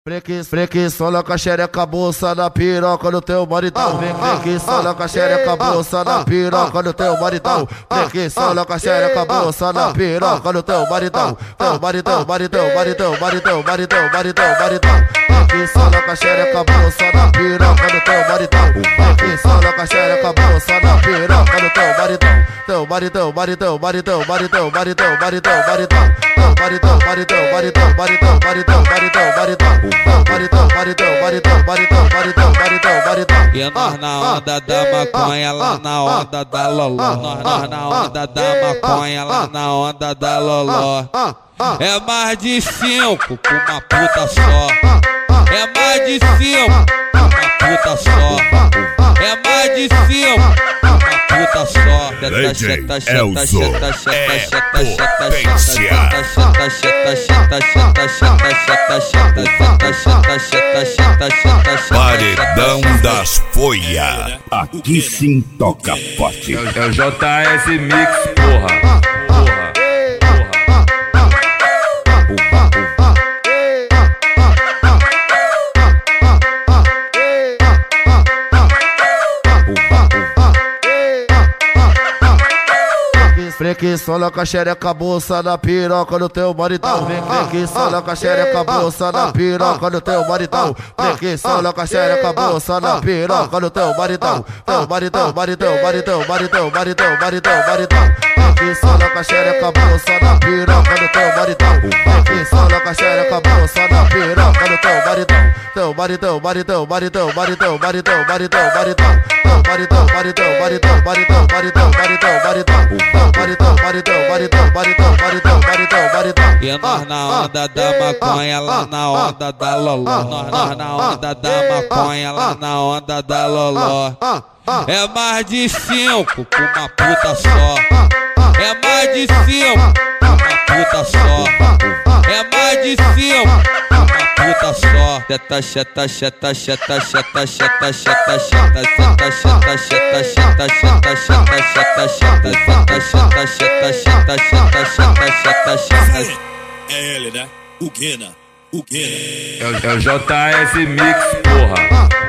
Frequência com a xereca, bolsa na piroca do teu maridão. Frequência com a xereca, bolsa na piroca do teu maridão. Frequência com a xereca, bolsa na piroca do teu maridão. Maridão. Frequência com a xereca, bolsa na piroca do teu maridão. Frequência com a xereca, bolsa na piroca do teu maridão. Maridão. E nós na onda da maconha, lá na onda da loló. Nós na onda da maconha, lá na onda da loló. É mais de 5 com uma puta só. É mais de 5 com uma puta só. É mais de 5 com uma puta só. Paredão das folhas. Aqui sim toca forte. É o JS Mix, porra. Frequência com a xereca, bolsa na piroca do teu maridão. Frequência com a xereca, bolsa na piroca do teu maridão. Frequência com a xereca, bolsa na piroca do teu maridão. Maridão. Frequência com a xereca, bolsa na piroca do teu maridão. Frequência com a xereca, bolsa na piroca do teu maridão. Maridão. E nós na onda da maconha, lá na onda da loló. Nós na onda da maconha, lá na onda da loló. É mais de 5 com uma puta só. É mais de 5 com uma puta só. É mais de 5 com uma puta só. É ele, né? O Guina. É o JS Mix, porra.